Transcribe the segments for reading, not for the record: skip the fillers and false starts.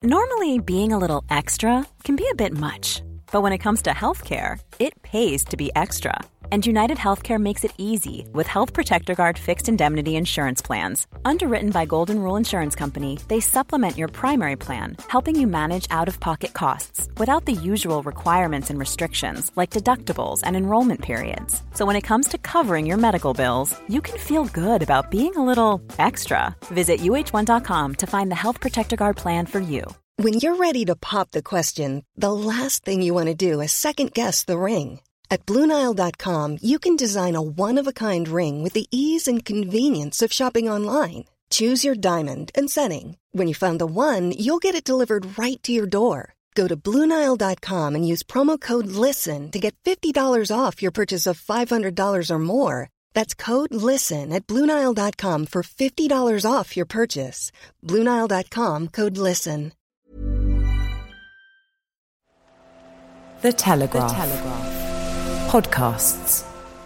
Normally, being a little extra can be a bit much. But when it comes to healthcare, it pays to be extra. And United Healthcare makes it easy with Health Protector Guard fixed indemnity insurance plans. Underwritten by Golden Rule Insurance Company, they supplement your primary plan, helping you manage out-of-pocket costs without the usual requirements and restrictions like deductibles and enrollment periods. So when it comes to covering your medical bills, you can feel good about being a little extra. Visit uh1.com to find the Health Protector Guard plan for you. When you're ready to pop the question, the last thing you want to do is second-guess the ring. At BlueNile.com, you can design a one-of-a-kind ring with the ease and convenience of shopping online. Choose your diamond and setting. When you find the one, you'll get it delivered right to your door. Go to BlueNile.com and use promo code LISTEN to get $50 off your purchase of $500 or more. That's code LISTEN at BlueNile.com for $50 off your purchase. BlueNile.com, code LISTEN. The Telegraph. Podcasts.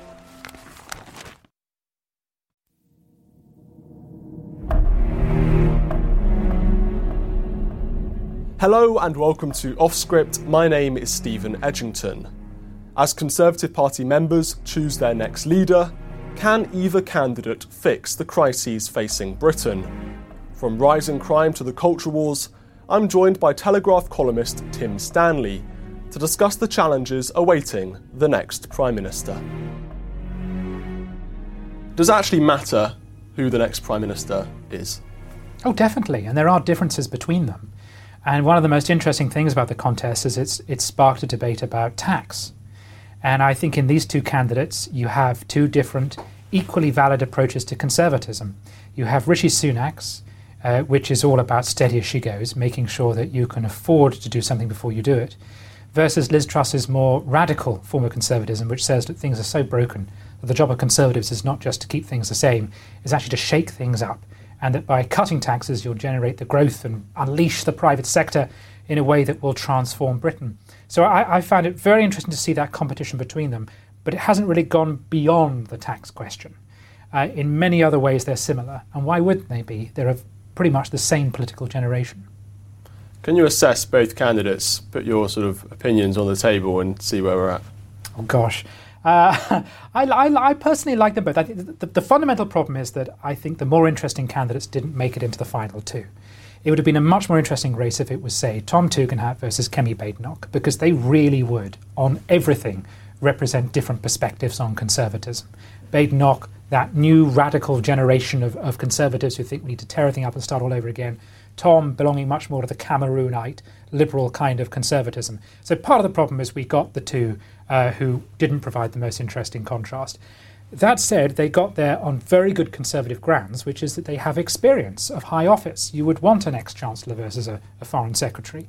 Hello and welcome to Off Script. My name is Stephen Edgington. As Conservative Party members choose their next leader, can either candidate fix the crises facing Britain? From rising crime to the culture wars, I'm joined by Telegraph columnist Tim Stanley to discuss the challenges awaiting the next Prime Minister. Does it actually matter who the next Prime Minister is? Oh, definitely, and there are differences between them. And one of the most interesting things about the contest is it's sparked a debate about tax. And I think in these two candidates, you have two different, equally valid approaches to conservatism. You have Rishi Sunak's, which is all about steady as she goes, making sure that you can afford to do something before you do it, versus Liz Truss's more radical form of conservatism, which says that things are so broken that the job of Conservatives is not just to keep things the same, it's actually to shake things up, and that by cutting taxes you'll generate the growth and unleash the private sector in a way that will transform Britain. So I found it very interesting to see that competition between them, but it hasn't really gone beyond the tax question. In many other ways they're similar, and why wouldn't they be? They're of pretty much the same political generation. Can you assess both candidates, put your sort of opinions on the table and see where we're at? Oh gosh. I personally like them both. I think the fundamental problem is that I think the more interesting candidates didn't make it into the final two. It would have been a much more interesting race if it was, say, Tom Tugendhat versus Kemi Badenoch, because they really would, on everything, represent different perspectives on conservatism. Badenoch, that new radical generation of conservatives who think we need to tear everything up and start all over again. Tom belonging much more to the Cameroonite, liberal kind of conservatism. So part of the problem is we got the two who didn't provide the most interesting contrast. That said, they got there on very good conservative grounds, which is that they have experience of high office. You would want an ex-chancellor versus a foreign secretary.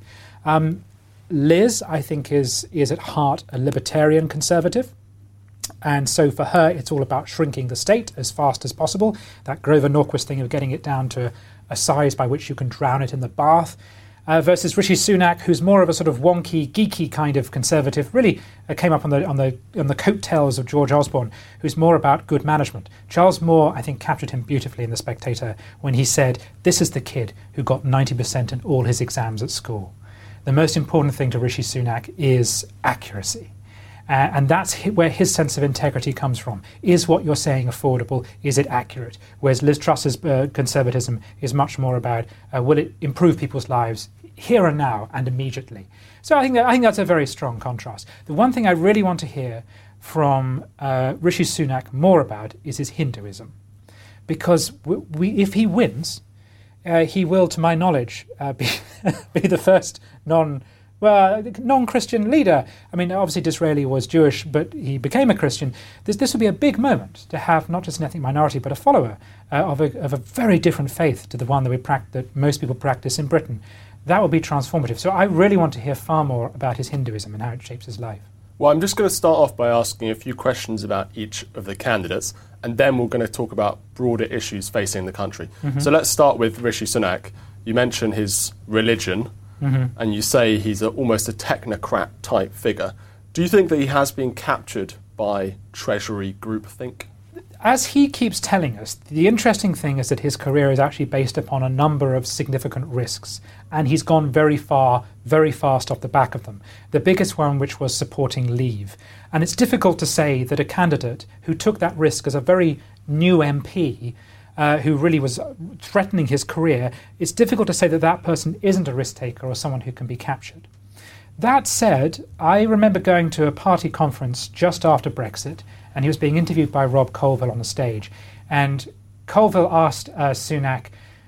Liz, I think, is at heart a libertarian conservative. And so for her, it's all about shrinking the state as fast as possible. That Grover Norquist thing of getting it down to a size by which you can drown it in the bath. Versus Rishi Sunak, who's more of a sort of wonky, geeky kind of conservative, really came up on the coattails of George Osborne, who's more about good management. Charles Moore, I think, captured him beautifully in The Spectator when he said, "This is the kid who got 90% in all his exams at school." The most important thing to Rishi Sunak is accuracy. And that's where his sense of integrity comes from. Is what you're saying affordable? Is it accurate? Whereas Liz Truss's conservatism is much more about will it improve people's lives here and now and immediately? So I think that's a very strong contrast. The one thing I really want to hear from Rishi Sunak more about is his Hinduism. Because if he wins, he will, to my knowledge, be the first non-Christian leader. I mean, obviously Disraeli was Jewish, but he became a Christian. This would be a big moment to have not just an ethnic minority, but a follower of a very different faith to the one that most people practice in Britain. That would be transformative. So I really want to hear far more about his Hinduism and how it shapes his life. Well, I'm just going to start off by asking a few questions about each of the candidates, and then we're going to talk about broader issues facing the country. Mm-hmm. So let's start with Rishi Sunak. You mentioned his religion. Mm-hmm. And you say he's almost a technocrat type figure. Do you think that he has been captured by Treasury groupthink? as he keeps telling us, the interesting thing is that his career is actually based upon a number of significant risks, and he's gone very far, very fast off the back of them. The biggest one, which was supporting Leave. And it's difficult to say that a candidate who took that risk as a very new MP, who really was threatening his career, it's difficult to say that that person isn't a risk taker or someone who can be captured. That said, I remember going to a party conference just after Brexit, and he was being interviewed by Rob Colville on the stage. And Colville asked Sunak,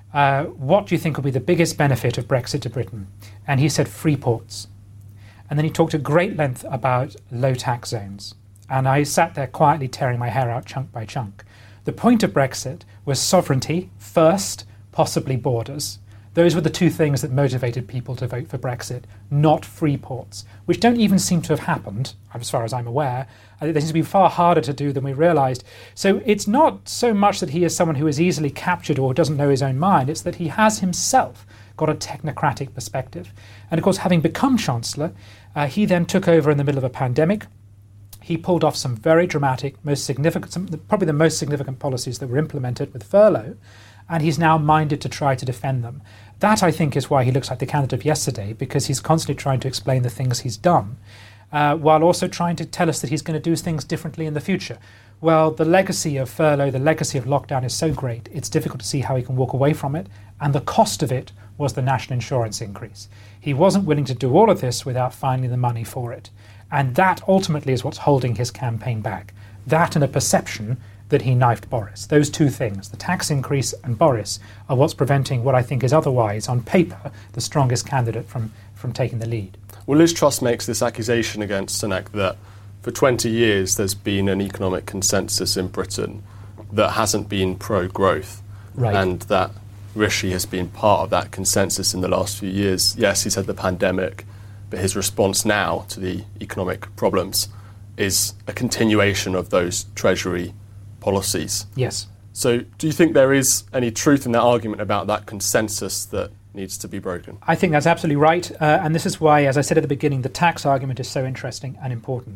what do you think will be the biggest benefit of Brexit to Britain? And he said free ports. And then he talked at great length about low tax zones. And I sat there quietly tearing my hair out chunk by chunk. The point of Brexit was sovereignty first, possibly borders. Those were the two things that motivated people to vote for Brexit, not free ports, which don't even seem to have happened, as far as I'm aware. They seem to be far harder to do than we realised. So it's not so much that he is someone who is easily captured or doesn't know his own mind, it's that he has himself got a technocratic perspective. And of course, having become Chancellor, he then took over in the middle of a pandemic. He pulled off some very dramatic, probably the most significant policies that were implemented with furlough, and he's now minded to try to defend them. That, I think, is why he looks like the candidate of yesterday, because he's constantly trying to explain the things he's done, while also trying to tell us that he's going to do things differently in the future. Well, the legacy of furlough, the legacy of lockdown is so great, it's difficult to see how he can walk away from it, and the cost of it was the national insurance increase. He wasn't willing to do all of this without finding the money for it. And that ultimately is what's holding his campaign back. That and a perception that he knifed Boris. Those two things, the tax increase and Boris, are what's preventing what I think is otherwise, on paper, the strongest candidate from taking the lead. Well, Liz Truss makes this accusation against Sunak that for 20 years there's been an economic consensus in Britain that hasn't been pro-growth. Right. And that Rishi has been part of that consensus in the last few years. Yes, he's had the pandemic, but his response now to the economic problems is a continuation of those Treasury policies. Yes. So do you think there is any truth in that argument about that consensus that needs to be broken? I think that's absolutely right. And this is why, as I said at the beginning, the tax argument is so interesting and important.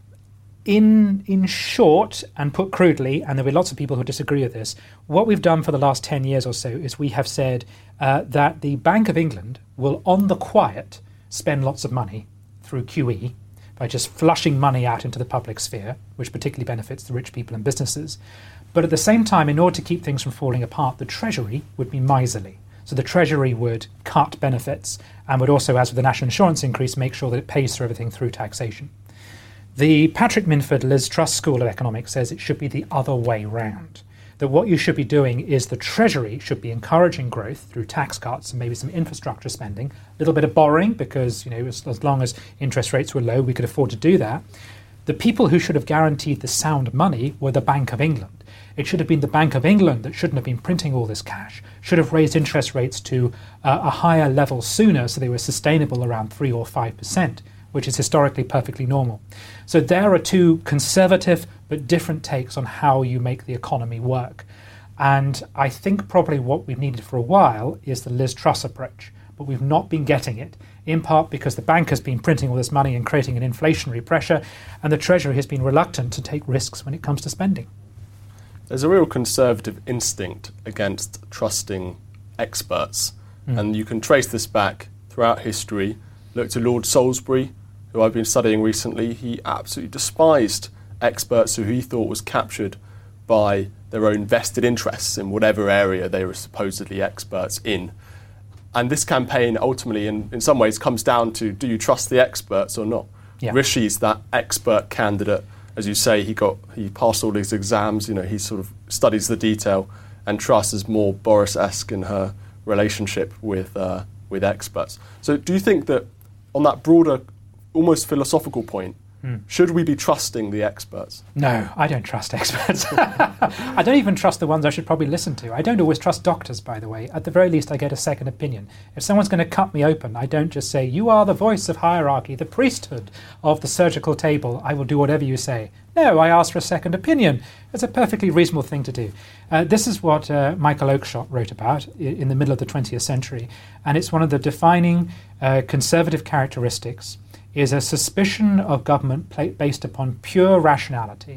In short, and put crudely, and there'll be lots of people who disagree with this, what we've done for the last 10 years or so is we have said that the Bank of England will, on the quiet, spend lots of money through QE by just flushing money out into the public sphere, which particularly benefits the rich people and businesses. But at the same time, in order to keep things from falling apart, the Treasury would be miserly. So the Treasury would cut benefits and would also, as with the national insurance increase, make sure that it pays for everything through taxation. The Patrick Minford Liz Truss School of Economics says it should be the other way round. That what you should be doing is the Treasury should be encouraging growth through tax cuts and maybe some infrastructure spending, a little bit of borrowing because, as long as interest rates were low, we could afford to do that. The people who should have guaranteed the sound money were the Bank of England. It should have been the Bank of England that shouldn't have been printing all this cash, should have raised interest rates to a higher level sooner so they were sustainable around 3 or 5%. Which is historically perfectly normal. So there are two conservative but different takes on how you make the economy work. And I think probably what we've needed for a while is the Liz Truss approach, but we've not been getting it, in part because the bank has been printing all this money and creating an inflationary pressure, and the Treasury has been reluctant to take risks when it comes to spending. There's a real conservative instinct against trusting experts, and you can trace this back throughout history. Look to Lord Salisbury, who I've been studying recently. He absolutely despised experts who he thought was captured by their own vested interests in whatever area they were supposedly experts in. And this campaign ultimately, in some ways, comes down to, do you trust the experts or not? Yeah. Rishi's that expert candidate. As you say, he passed all his exams, he sort of studies the detail, and Truss is more Boris-esque in her relationship with experts. So do you think that on that broader, almost philosophical point, should we be trusting the experts? No, I don't trust experts. I don't even trust the ones I should probably listen to. I don't always trust doctors, by the way. At the very least, I get a second opinion. If someone's going to cut me open, I don't just say, you are the voice of hierarchy, the priesthood of the surgical table. I will do whatever you say. No, I ask for a second opinion. It's a perfectly reasonable thing to do. This is what Michael Oakeshott wrote about in the middle of the 20th century. And it's one of the defining conservative characteristics is a suspicion of government based upon pure rationality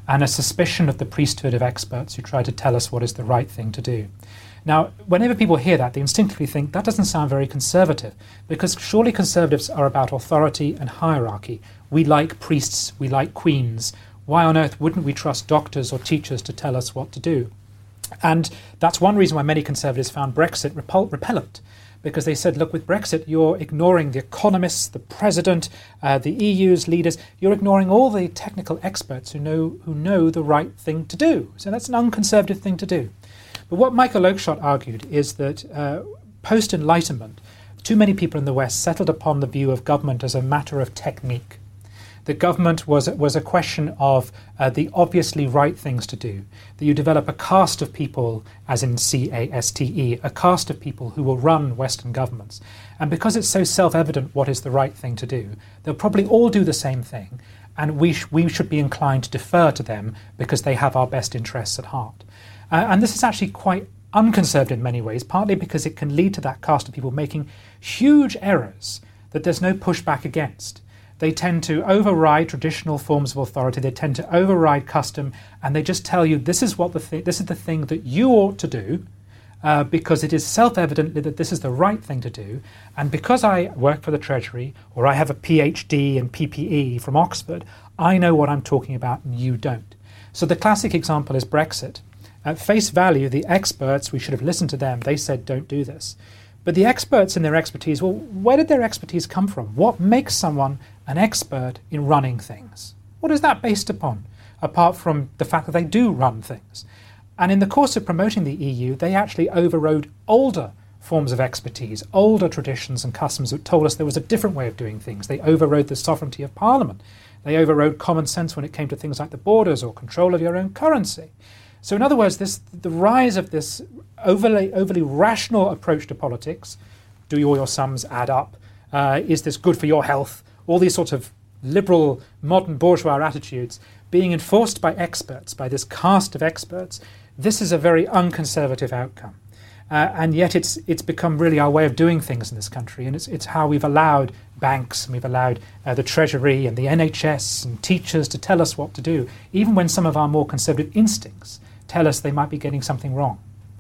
and a suspicion of the priesthood of experts who try to tell us what is the right thing to do. Now, whenever people hear that, they instinctively think that doesn't sound very conservative, because surely conservatives are about authority and hierarchy. We like priests, we like queens. Why on earth wouldn't we trust doctors or teachers to tell us what to do? And that's one reason why many conservatives found Brexit repellent, because they said, look, with Brexit, you're ignoring the economists, the president, the EU's leaders. You're ignoring all the technical experts who know the right thing to do. So that's an unconservative thing to do. But what Michael Oakeshott argued is that post-Enlightenment, too many people in the West settled upon the view of government as a matter of technique. The government was a question of the obviously right things to do, that you develop a caste of people, as in CASTE, a caste of people who will run Western governments. And because it's so self-evident what is the right thing to do, they'll probably all do the same thing, and we should be inclined to defer to them because they have our best interests at heart. And this is actually quite unconservative in many ways, partly because it can lead to that caste of people making huge errors that there's no pushback against. They tend to override traditional forms of authority. They tend to override custom, and they just tell you this is the thing that you ought to do, because it is self-evident that this is the right thing to do. And because I work for the Treasury, or I have a PhD in PPE from Oxford, I know what I'm talking about, and you don't. So the classic example is Brexit. At face value, the experts, we should have listened to them. They said don't do this. But the experts in their expertise, well, where did their expertise come from? What makes someone an expert in running things? What is that based upon, apart from the fact that they do run things? And in the course of promoting the EU, they actually overrode older forms of expertise, older traditions and customs that told us there was a different way of doing things. They overrode the sovereignty of Parliament. They overrode common sense when it came to things like the borders or control of your own currency. So in other words, the rise of this overly rational approach to politics, do all your sums add up? Is this good for your health? All these sorts of liberal, modern bourgeois attitudes being enforced by experts, by this caste of experts, this is a very unconservative outcome. And yet it's become really our way of doing things in this country, and it's how we've allowed banks, and we've allowed the Treasury and the NHS and teachers to tell us what to do, even when some of our more conservative instincts tell us they might be getting something wrong.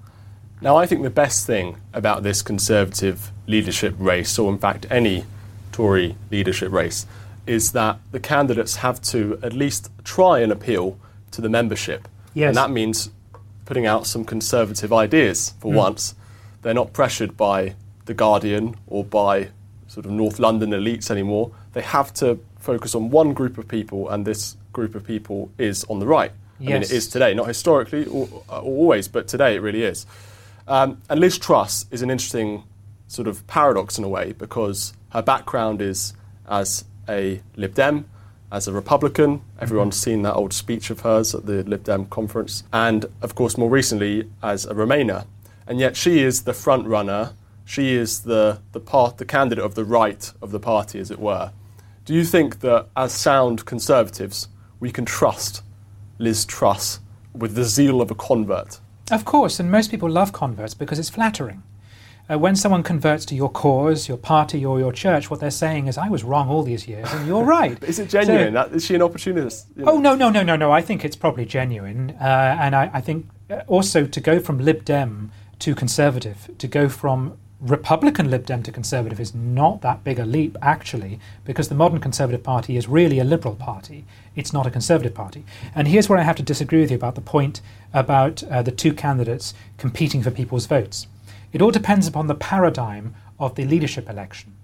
Now, I think the best thing about this Conservative leadership race, or in fact any Tory leadership race, is that the candidates have to at least try and appeal to the membership. Yes. And that means putting out some Conservative ideas for once. They're not pressured by The Guardian or by sort of North London elites anymore. They have to focus on one group of people, and this group of people is on the right. Yes. I mean, it is today, not historically or always, but today it really is. And Liz Truss is an interesting sort of paradox in a way, because her background is as a Lib Dem, as a Republican. Everyone's seen that old speech of hers at the Lib Dem conference. And, of course, more recently as a Remainer. And yet she is the front runner. She is the candidate of the right of the party, as it were. Do you think that, as sound Conservatives, we can trust Liz Truss with the zeal of a convert? Of course, and most people love converts because it's flattering. When someone converts to your cause, your party, or your church, what they're saying is, I was wrong all these years, and you're right. Is it genuine? Is she an opportunist? You know? Oh, no. I think it's probably genuine. And I think also to go from Lib Dem to Conservative, to go from Republican Lib Dem to Conservative is not that big a leap, actually, because the modern Conservative Party is really a liberal party. It's not a Conservative party. And here's where I have to disagree with you about the point about the two candidates competing for people's votes. It all depends upon the paradigm of the leadership election.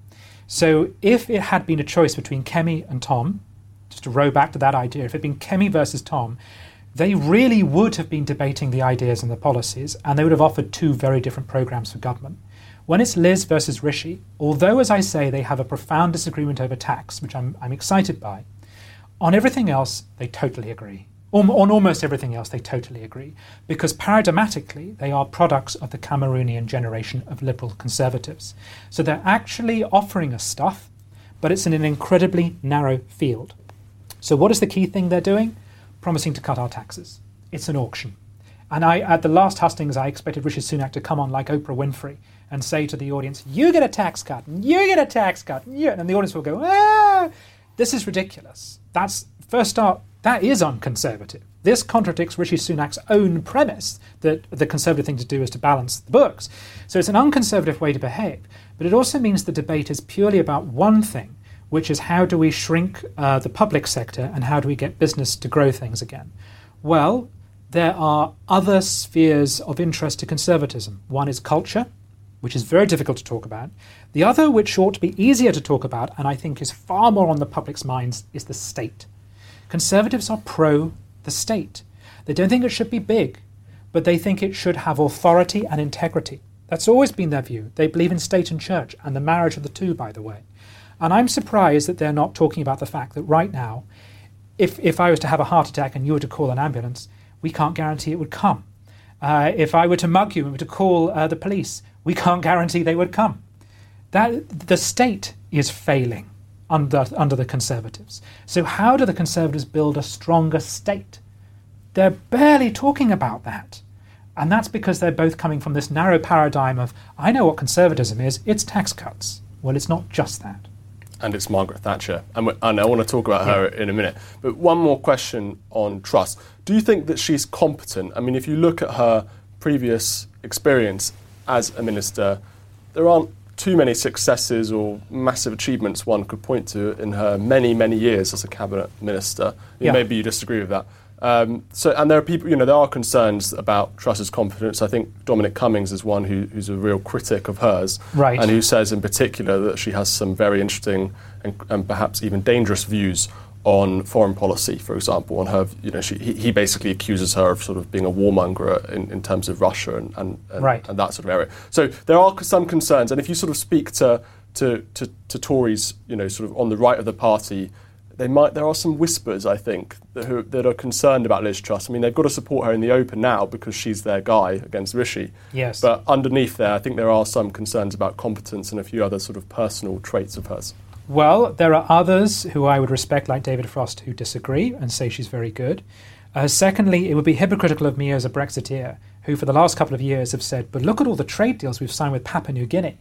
So if it had been a choice between Kemi and Tom, just to row back to that idea, if it had been Kemi versus Tom, they really would have been debating the ideas and the policies, and they would have offered two very different programs for government. When it's Liz versus Rishi, although, as I say, they have a profound disagreement over tax, which I'm excited by, on everything else, they totally agree. On almost everything else, they totally agree, because paradigmatically, they are products of the Cameroonian generation of liberal conservatives. So they're actually offering us stuff, but it's in an incredibly narrow field. So what is the key thing they're doing? Promising to cut our taxes. It's an auction. And at the last hustings, I expected Rishi Sunak to come on like Oprah Winfrey and say to the audience, you get a tax cut, and you get a tax cut, and the audience will go, ah, this is ridiculous. That's, first start, That is unconservative. This contradicts Rishi Sunak's own premise that the conservative thing to do is to balance the books. So it's an unconservative way to behave. But it also means the debate is purely about one thing, which is how do we shrink the public sector and how do we get business to grow things again? Well, there are other spheres of interest to conservatism. One is culture, which is very difficult to talk about. The other, which ought to be easier to talk about, and I think is far more on the public's minds, is the state. Conservatives are pro the state. They don't think it should be big, but they think it should have authority and integrity. That's always been their view. They believe in state and church, and the marriage of the two, by the way. And I'm surprised that they're not talking about the fact that right now, if I was to have a heart attack and you were to call an ambulance, we can't guarantee it would come. If I were to mug you and were to call the police, we can't guarantee they would come. The state is failing under the Conservatives. So how do the Conservatives build a stronger state? They're barely talking about that. And that's because they're both coming from this narrow paradigm of, I know what conservatism is, it's tax cuts. Well, it's not just that. And it's Margaret Thatcher. And I want to talk about her in a minute. But one more question on Truss. Do you think that she's competent? I mean, if you look at her previous experience as a minister, there aren't too many successes or massive achievements one could point to in her many, many years as a cabinet minister. Maybe you disagree with that. And there are people, there are concerns about Truss's competence. I think Dominic Cummings is one who's a real critic of hers, right, and who says in particular that she has some very interesting and perhaps even dangerous views on foreign policy, for example. On her, he basically accuses her of sort of being a warmonger in terms of Russia and that sort of area. So there are some concerns, and if you sort of speak to Tories, sort of on the right of the party, there are some whispers, I think, that are concerned about Liz Truss. I mean, they've got to support her in the open now because she's their guy against Rishi. Yes. But underneath there, I think there are some concerns about competence and a few other sort of personal traits of hers. Well, there are others who I would respect, like David Frost, who disagree and say she's very good. Secondly, it would be hypocritical of me as a Brexiteer, who for the last couple of years have said, but look at all the trade deals we've signed with Papua New Guinea.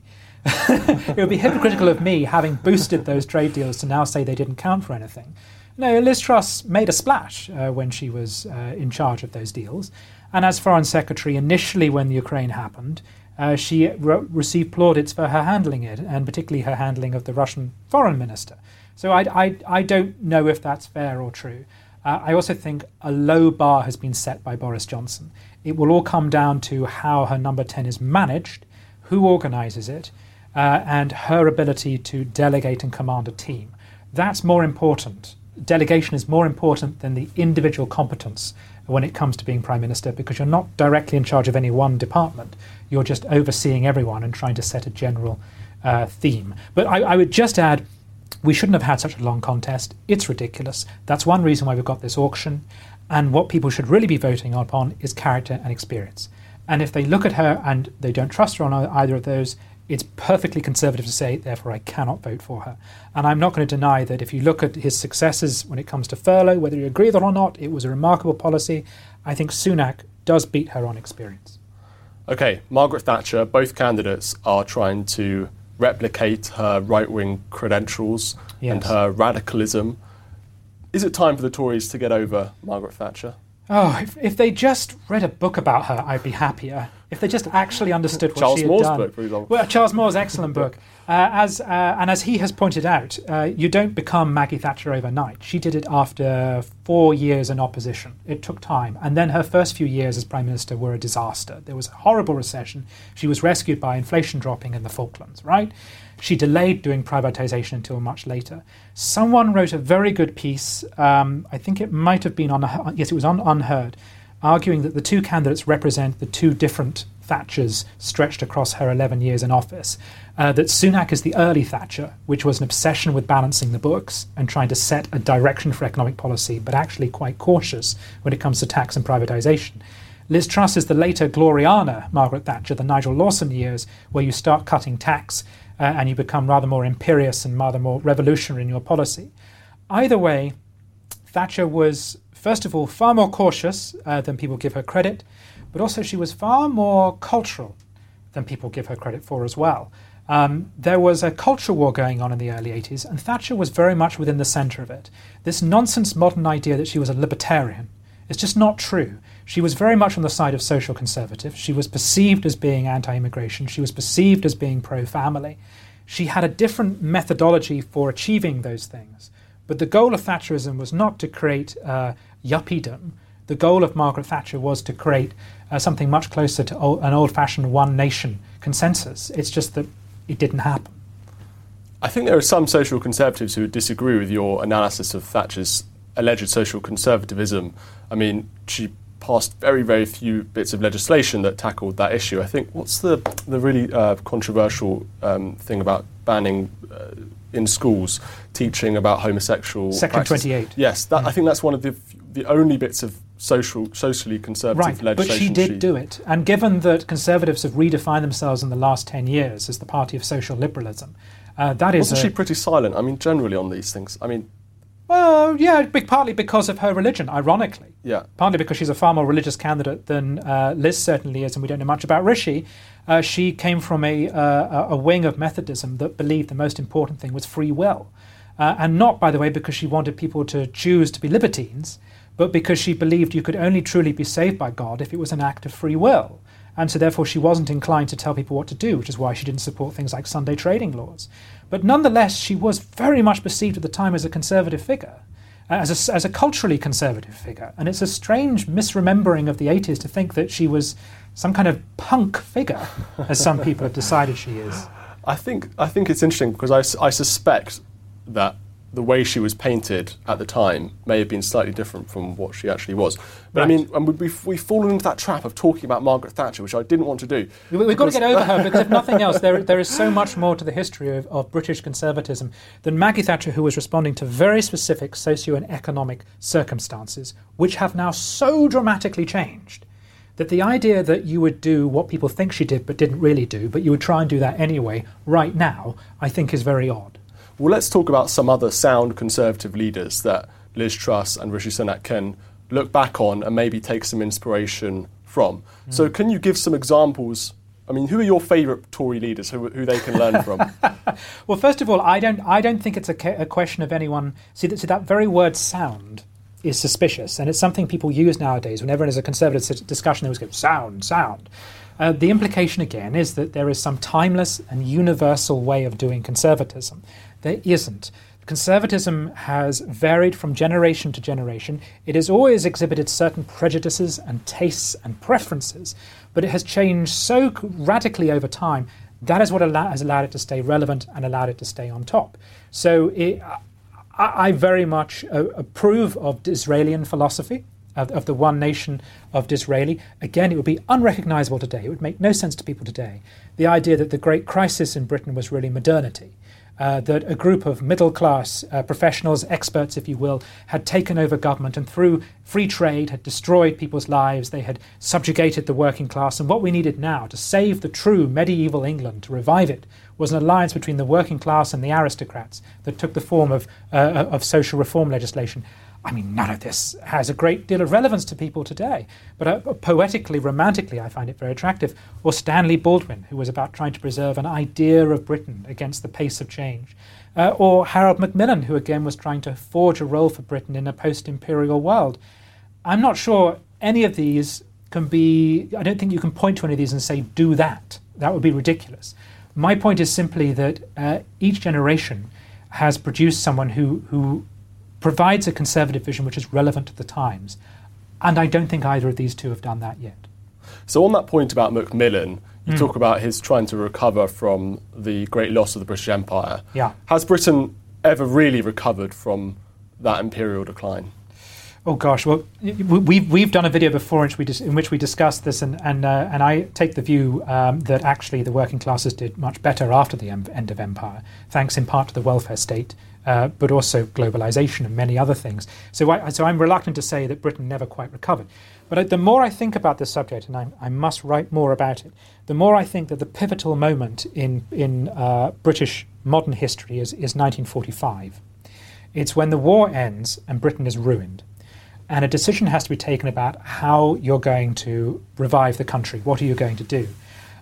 It would be hypocritical of me, having boosted those trade deals, to now say they didn't count for anything. No, Liz Truss made a splash when she was in charge of those deals. And as Foreign Secretary, initially when the Ukraine happened, she received plaudits for her handling it, and particularly her handling of the Russian foreign minister. So I don't know if that's fair or true. I also think a low bar has been set by Boris Johnson. It will all come down to how her number 10 is managed, who organises it, and her ability to delegate and command a team. That's more important. Delegation is more important than the individual competence when it comes to being Prime Minister, because you're not directly in charge of any one department. You're just overseeing everyone and trying to set a general theme. But I would just add, we shouldn't have had such a long contest. It's ridiculous. That's one reason why we've got this auction. And what people should really be voting upon is character and experience. And if they look at her and they don't trust her on either of those, it's perfectly conservative to say, therefore, I cannot vote for her. And I'm not going to deny that if you look at his successes when it comes to furlough, whether you agree with it or not, it was a remarkable policy. I think Sunak does beat her on experience. OK, Margaret Thatcher, both candidates are trying to replicate her right-wing credentials and her radicalism. Is it time for the Tories to get over Margaret Thatcher? Oh, if they just read a book about her, I'd be happier. If they just actually understood what she had done. Charles Moore's book, for example. Well, Charles Moore's excellent book. As he has pointed out, you don't become Maggie Thatcher overnight. She did it after 4 years in opposition. It took time. And then her first few years as Prime Minister were a disaster. There was a horrible recession. She was rescued by inflation dropping in the Falklands, right? She delayed doing privatisation until much later. Someone wrote a very good piece, I think it might have been on Unheard, arguing that the two candidates represent the two different Thatchers stretched across her 11 years in office. That Sunak is the early Thatcher, which was an obsession with balancing the books and trying to set a direction for economic policy, but actually quite cautious when it comes to tax and privatisation. Liz Truss is the later Gloriana Margaret Thatcher, the Nigel Lawson years, where you start cutting tax and you become rather more imperious and rather more revolutionary in your policy. Either way, Thatcher was, first of all, far more cautious than people give her credit, but also she was far more cultural than people give her credit for as well. There was a culture war going on in the early 80s, and Thatcher was very much within the centre of it. This nonsense modern idea that she was a libertarian is just not true. She was very much on the side of social conservative. She was perceived as being anti-immigration. She was perceived as being pro-family. She had a different methodology for achieving those things. But the goal of Thatcherism was not to create yuppiedom. The goal of Margaret Thatcher was to create something much closer to an old-fashioned one-nation consensus. It's just that it didn't happen. I think there are some social conservatives who would disagree with your analysis of Thatcher's alleged social conservatism. I mean, she passed very, very few bits of legislation that tackled that issue. I think, what's the really controversial thing about banning in schools teaching about homosexual Section practice? 28. Yes, I think that's one of the only bits of socially conservative legislation. But she did do it. And given that conservatives have redefined themselves in the last 10 years as the party of social liberalism, that is... Wasn't she pretty silent? I mean, generally on these things. I mean... Well, yeah, partly because of her religion, ironically. Yeah. Partly because she's a far more religious candidate than Liz certainly is, and we don't know much about Rishi. She came from a wing of Methodism that believed the most important thing was free will. And not, by the way, because she wanted people to choose to be libertines, but because she believed you could only truly be saved by God if it was an act of free will. And so therefore she wasn't inclined to tell people what to do, which is why she didn't support things like Sunday trading laws. But nonetheless, she was very much perceived at the time as a conservative figure, as a culturally conservative figure. And it's a strange misremembering of the 80s to think that she was some kind of punk figure, as some people have decided she is. I think it's interesting because I suspect that the way she was painted at the time may have been slightly different from what she actually was. But Right. I mean, we've fallen into that trap of talking about Margaret Thatcher, which I didn't want to do. We've got to get over her because if nothing else, there is so much more to the history of British conservatism than Maggie Thatcher, who was responding to very specific socio and economic circumstances, which have now so dramatically changed that the idea that you would do what people think she did but didn't really do, but you would try and do that anyway right now, I think is very odd. Well, let's talk about some other sound Conservative leaders that Liz Truss and Rishi Sunak can look back on and maybe take some inspiration from. So can you give some examples? I mean, who are your favourite Tory leaders who they can learn from? Well, first of all, I don't think it's a question of anyone... See, that very word sound is suspicious, and it's something people use nowadays. Whenever there's a Conservative discussion, they always go, sound, sound. The implication, again, is that there is some timeless and universal way of doing conservatism. There isn't. Conservatism has varied from generation to generation. It has always exhibited certain prejudices and tastes and preferences, but it has changed so radically over time. That is what has allowed it to stay relevant and allowed it to stay on top. So I very much approve of Disraelian philosophy, of the one nation of Disraeli. Again, it would be unrecognisable today. It would make no sense to people today. The idea that the great crisis in Britain was really modernity. That a group of middle-class professionals, experts, if you will, had taken over government and through free trade had destroyed people's lives. They had subjugated the working class. And what we needed now to save the true medieval England, to revive it, was an alliance between the working class and the aristocrats that took the form of social reform legislation. I mean, none of this has a great deal of relevance to people today. But poetically, romantically, I find it very attractive. Or Stanley Baldwin, who was about trying to preserve an idea of Britain against the pace of change. Or Harold Macmillan, who again was trying to forge a role for Britain in a post-imperial world. I'm not sure any of these can be... I don't think you can point to any of these and say, do that. That would be ridiculous. My point is simply that each generation has produced someone who provides a conservative vision which is relevant to the times. And I don't think either of these two have done that yet. So on that point about Macmillan, you talk about his trying to recover from the great loss of the British Empire. Yeah. Has Britain ever really recovered from that imperial decline? Oh gosh, well, we've done a video before in which we discussed this, and I take the view that actually the working classes did much better after the end of empire, thanks in part to the welfare state, but also globalization and many other things. So I'm reluctant to say that Britain never quite recovered. But the more I think about this subject, and I must write more about it, the more I think that the pivotal moment in British modern history is 1945. It's when the war ends and Britain is ruined. And a decision has to be taken about how you're going to revive the country. What are you going to do?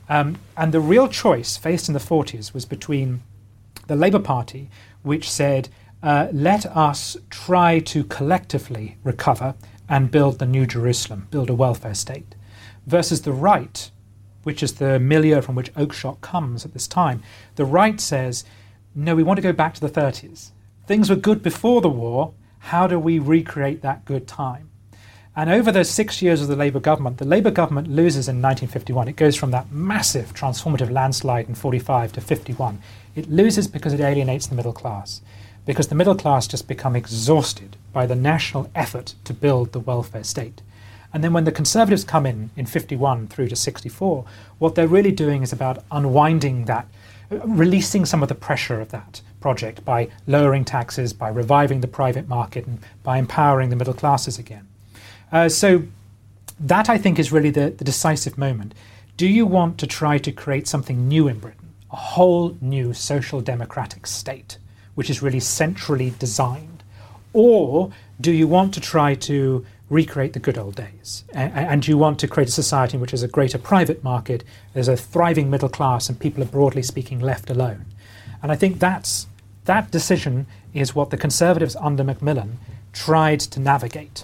And the real choice faced in the 40s was between the Labour Party, which said, let us try to collectively recover and build the New Jerusalem, build a welfare state, versus the right, which is the milieu from which Oakeshott comes at this time. The right says, no, we want to go back to the 30s. Things were good before the war. How do we recreate that good time? And over those 6 years of the Labour government loses in 1951. It goes from that massive transformative landslide in 45 to 51. It loses because it alienates the middle class, because the middle class just become exhausted by the national effort to build the welfare state. And then when the Conservatives come in 51 through to 64, what they're really doing is about unwinding that, releasing some of the pressure of that project by lowering taxes, by reviving the private market, and by empowering the middle classes again. So that, I think, is really the decisive moment. Do you want to try to create something new in Britain, a whole new social democratic state, which is really centrally designed? Or do you want to try to recreate the good old days? And do you want to create a society in which there's a greater private market, there's a thriving middle class, and people are, broadly speaking, left alone? And I think that decision is what the Conservatives under Macmillan tried to navigate.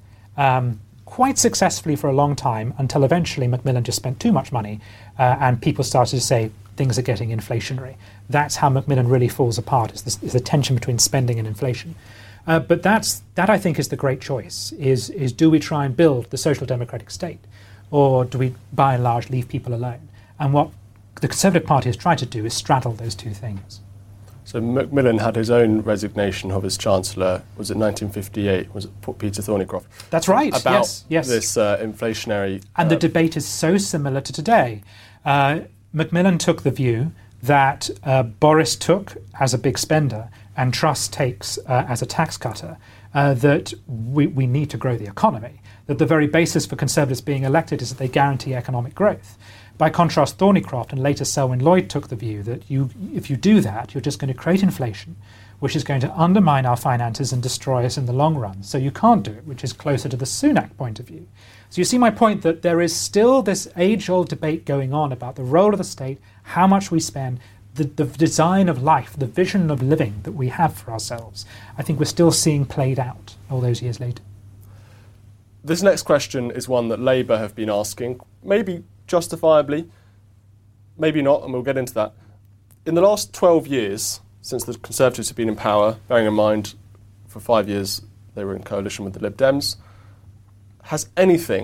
Quite successfully for a long time, until eventually Macmillan just spent too much money and people started to say things are getting inflationary. That's how Macmillan really falls apart, is the tension between spending and inflation. But that I think is the great choice, is do we try and build the social democratic state, or do we by and large leave people alone? And what the Conservative Party has tried to do is straddle those two things. So Macmillan had his own resignation of his Chancellor, was it 1958, was it Peter Thorneycroft? That's right, about yes. This inflationary... And the debate is so similar to today. Macmillan took the view that Boris took as a big spender and Truss takes as a tax cutter, that we need to grow the economy, that the very basis for Conservatives being elected is that they guarantee economic growth. By contrast, Thorneycroft and later Selwyn Lloyd took the view that if you do that, you're just going to create inflation, which is going to undermine our finances and destroy us in the long run. So you can't do it, which is closer to the Sunak point of view. So you see my point, that there is still this age-old debate going on about the role of the state, how much we spend, the design of life, the vision of living that we have for ourselves. I think we're still seeing played out all those years later. This next question is one that Labour have been asking, maybe justifiably, maybe not, and we'll get into that. In the last 12 years, since the Conservatives have been in power, bearing in mind for 5 years they were in coalition with the Lib Dems, has anything...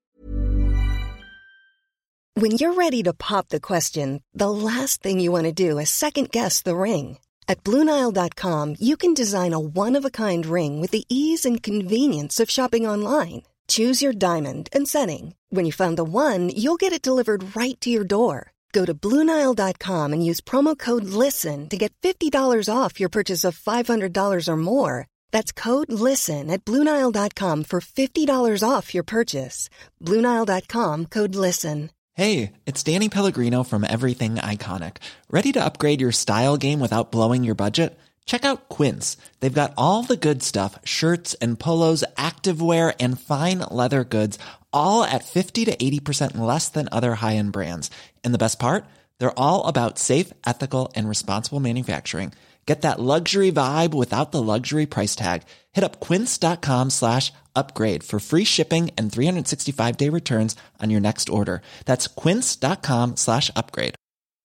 When you're ready to pop the question, the last thing you want to do is second-guess the ring. At BlueNile.com, you can design a one-of-a-kind ring with the ease and convenience of shopping online. Choose your diamond and setting. When you find the one, you'll get it delivered right to your door. Go to BlueNile.com and use promo code LISTEN to get $50 off your purchase of $500 or more. That's code LISTEN at BlueNile.com for $50 off your purchase. BlueNile.com, code LISTEN. Hey, it's Danny Pellegrino from Everything Iconic. Ready to upgrade your style game without blowing your budget? Check out Quince. They've got all the good stuff, shirts and polos, activewear, and fine leather goods, all at 50 to 80% less than other high-end brands. And the best part? They're all about safe, ethical, and responsible manufacturing. Get that luxury vibe without the luxury price tag. Hit up quince.com/upgrade for free shipping and 365-day returns on your next order. That's quince.com/upgrade.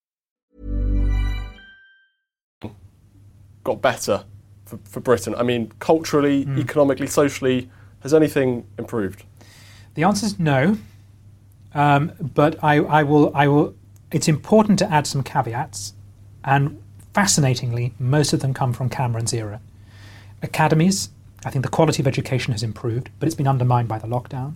Got better for Britain? I mean, culturally, economically, socially, has anything improved? The answer is no, but I will. It's important to add some caveats, and fascinatingly, most of them come from Cameron's era. Academies, I think the quality of education has improved, but it's been undermined by the lockdown.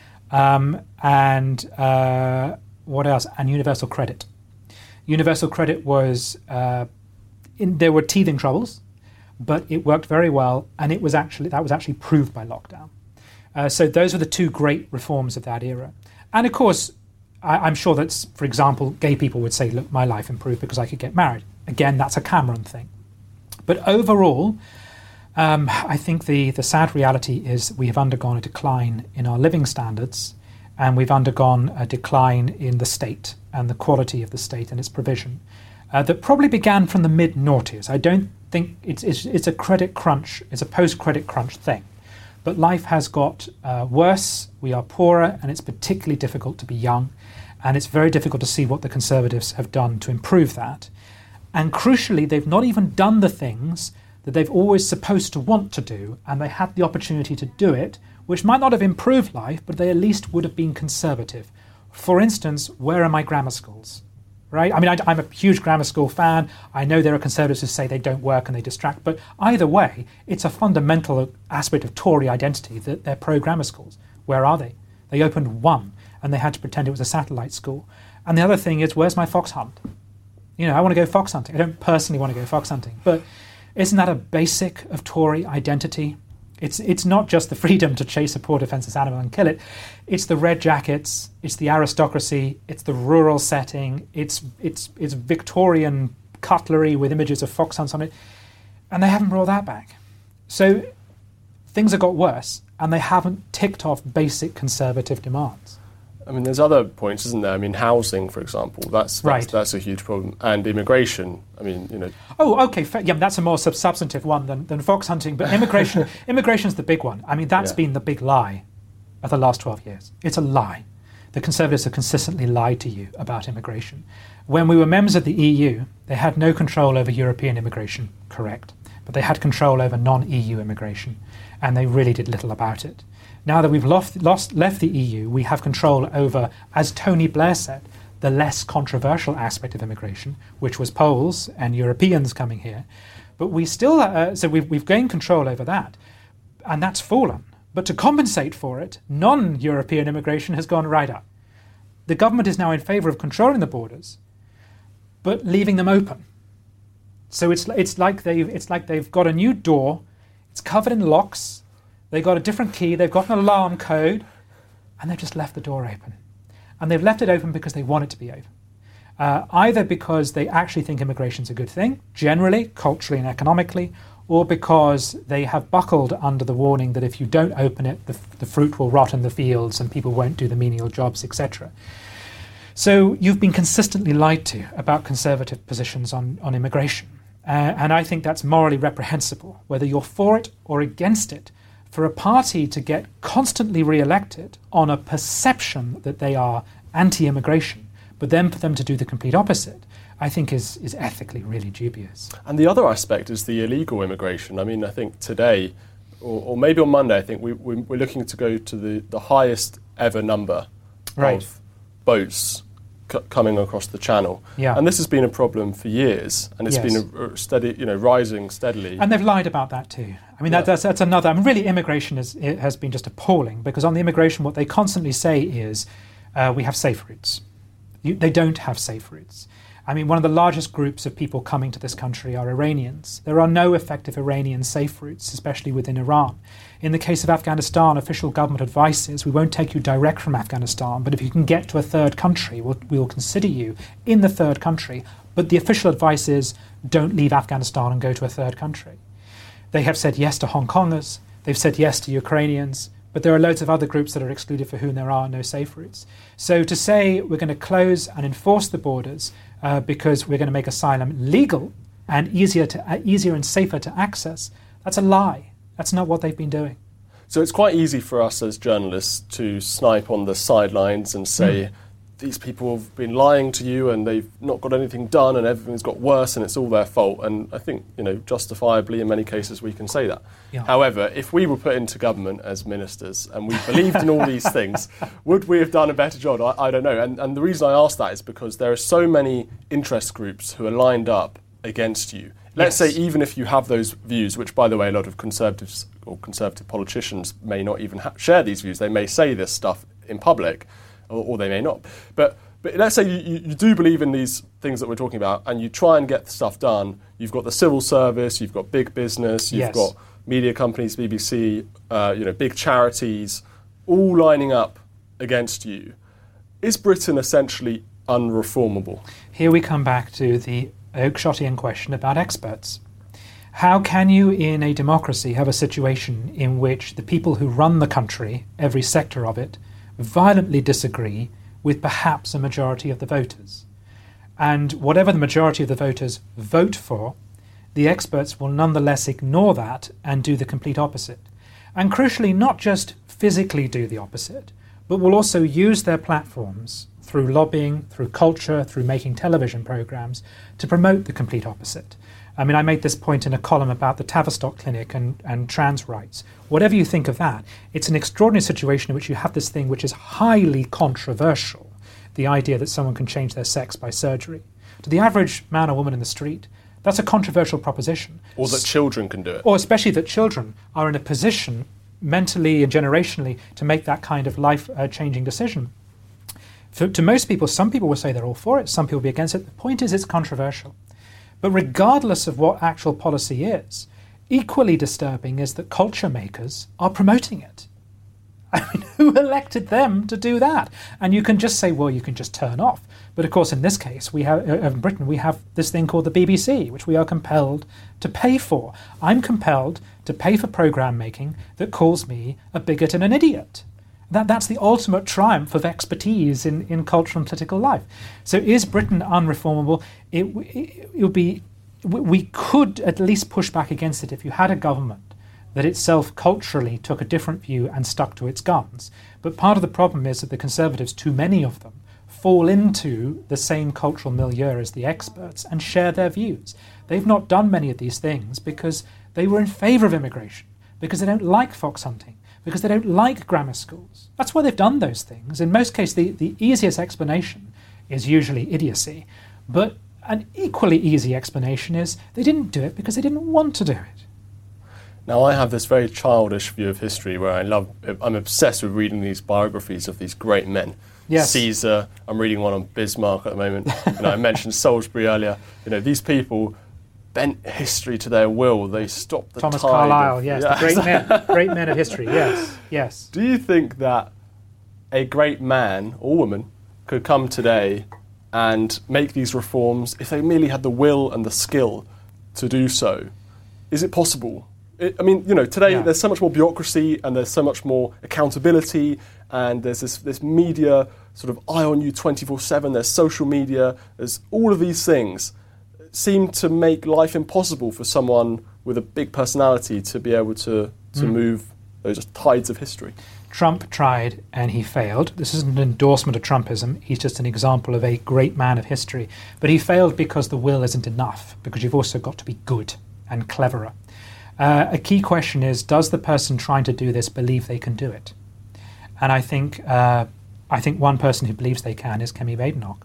What else? And universal credit. Universal credit was... there were teething troubles, but it worked very well, and that was actually proved by lockdown. So those were the two great reforms of that era. And of course, I'm sure that, for example, gay people would say, look, my life improved because I could get married. Again, that's a Cameron thing. But overall, I think the sad reality is we have undergone a decline in our living standards, and we've undergone a decline in the state and the quality of the state and its provision that probably began from the mid-noughties. I don't think it's a credit crunch, it's a post-credit crunch thing. But life has got worse, we are poorer, and it's particularly difficult to be young, and it's very difficult to see what the Conservatives have done to improve that. And crucially, they've not even done the things that they've always supposed to want to do, and they had the opportunity to do it, which might not have improved life, but they at least would have been conservative. For instance, where are my grammar schools? Right? I mean, I'm a huge grammar school fan. I know there are Conservatives who say they don't work and they distract, but either way, it's a fundamental aspect of Tory identity that they're pro-grammar schools. Where are they? They opened one, and they had to pretend it was a satellite school. And the other thing is, where's my fox hunt? You know, I want to go fox hunting. I don't personally want to go fox hunting, but isn't that a basic of Tory identity? It's not just the freedom to chase a poor defenceless animal and kill it. It's the red jackets, it's the aristocracy, it's the rural setting, it's Victorian cutlery with images of fox hunts on it, and they haven't brought that back. So things have got worse, and they haven't ticked off basic conservative demands. I mean, there's other points, isn't there? I mean, housing, for example, that's a huge problem. And immigration, I mean, you know... Oh, OK, yeah, that's a more substantive one than fox hunting. But immigration's the big one. I mean, that's been the big lie of the last 12 years. It's a lie. The Conservatives have consistently lied to you about immigration. When we were members of the EU, they had no control over European immigration, correct. But they had control over non-EU immigration, and they really did little about it. Now that we've left the EU, we have control over, as Tony Blair said, the less controversial aspect of immigration, which was Poles and Europeans coming here. But we still, so we've gained control over that, and that's fallen. But to compensate for it, non-European immigration has gone right up. The government is now in favour of controlling the borders, but leaving them open. So it's like they've got a new door, it's covered in locks. They've got a different key, they've got an alarm code, and they've just left the door open. And they've left it open because they want it to be open. Either because they actually think immigration's a good thing, generally, culturally and economically, or because they have buckled under the warning that if you don't open it, the fruit will rot in the fields and people won't do the menial jobs, etc. So you've been consistently lied to about Conservative positions on immigration. And I think that's morally reprehensible, whether you're for it or against it. For a party to get constantly re-elected on a perception that they are anti-immigration, but then for them to do the complete opposite, I think is ethically really dubious. And the other aspect is the illegal immigration. I mean, I think today, or maybe on Monday, I think we're looking to go to the highest ever number of boats coming across the channel. Yeah. And this has been a problem for years, and it's been a steady, rising steadily. And they've lied about that too. I mean, that's another. I mean, really, immigration has been just appalling, because on the immigration, what they constantly say is, we have safe routes. They don't have safe routes. I mean, one of the largest groups of people coming to this country are Iranians. There are no effective Iranian safe routes, especially within Iran. In the case of Afghanistan, official government advice is we won't take you direct from Afghanistan, but if you can get to a third country, we'll consider you in the third country. But the official advice is don't leave Afghanistan and go to a third country. They have said yes to Hong Kongers, they've said yes to Ukrainians, but there are loads of other groups that are excluded for whom there are no safe routes. So to say we're going to close and enforce the borders because we're going to make asylum legal and easier and safer to access, that's a lie. That's not what they've been doing. So it's quite easy for us as journalists to snipe on the sidelines and say, these people have been lying to you and they've not got anything done and everything's got worse and it's all their fault. And I think, justifiably in many cases we can say that. Yeah. However, if we were put into government as ministers and we believed in all these things, would we have done a better job? I don't know. And the reason I ask that is because there are so many interest groups who are lined up against you. Let's say even if you have those views, which, by the way, a lot of Conservatives or Conservative politicians may not even share these views. They may say this stuff in public, or they may not. But let's say you do believe in these things that we're talking about, and you try and get stuff done. You've got the civil service, you've got big business, you've got media companies, BBC, big charities, all lining up against you. Is Britain essentially unreformable? Here we come back to the Oakeshottian question about experts. How can you, in a democracy, have a situation in which the people who run the country, every sector of it, violently disagree with perhaps a majority of the voters. And whatever the majority of the voters vote for, the experts will nonetheless ignore that and do the complete opposite. And crucially, not just physically do the opposite, but will also use their platforms through lobbying, through culture, through making television programs to promote the complete opposite. I mean, I made this point in a column about the Tavistock Clinic and trans rights. Whatever you think of that, it's an extraordinary situation in which you have this thing which is highly controversial, the idea that someone can change their sex by surgery. To the average man or woman in the street, that's a controversial proposition. Or that children can do it. Or especially that children are in a position, mentally and generationally, to make that kind of life-changing decision. To most people, some people will say they're all for it, some people will be against it. The point is it's controversial. But regardless of what actual policy is, equally disturbing is that culture makers are promoting it. I mean, who elected them to do that? And you can just say, well, you can just turn off. But of course, in this case, we have in Britain, we have this thing called the BBC, which we are compelled to pay for. I'm compelled to pay for programme making that calls me a bigot and an idiot. That's the ultimate triumph of expertise in cultural and political life. So is Britain unreformable? It would be, we could at least push back against it if you had a government that itself culturally took a different view and stuck to its guns. But part of the problem is that the Conservatives, too many of them, fall into the same cultural milieu as the experts and share their views. They've not done many of these things because they were in favour of immigration, because they don't like fox hunting, because they don't like grammar schools. That's why they've done those things. In most cases, the easiest explanation is usually idiocy, but an equally easy explanation is they didn't do it because they didn't want to do it. Now, I have this very childish view of history where I'm obsessed with reading these biographies of these great men. Yes. Caesar, I'm reading one on Bismarck at the moment. I mentioned Salisbury earlier. These people bent history to their will. They stopped the Thomas tide. Carlyle, yes, the great men of history, yes. Do you think that a great man or woman could come today and make these reforms if they merely had the will and the skill to do so? Is it possible? Today there's so much more bureaucracy and there's so much more accountability and there's this media sort of eye on you 24/7, there's social media, there's all of these things seem to make life impossible for someone with a big personality to be able to move those tides of history. Trump tried and he failed. This isn't an endorsement of Trumpism, he's just an example of a great man of history. But he failed because the will isn't enough, because you've also got to be good and cleverer. A key question is, does the person trying to do this believe they can do it? And I think one person who believes they can is Kemi Badenoch.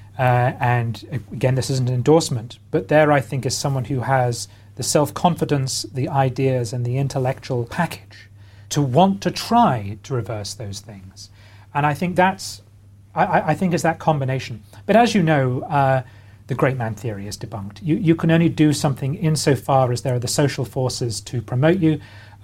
And again, this isn't an endorsement, but there I think is someone who has the self-confidence, the ideas and the intellectual package to want to try to reverse those things. And I think I think it's that combination. But as you know, the great man theory is debunked. You can only do something insofar as there are the social forces to promote you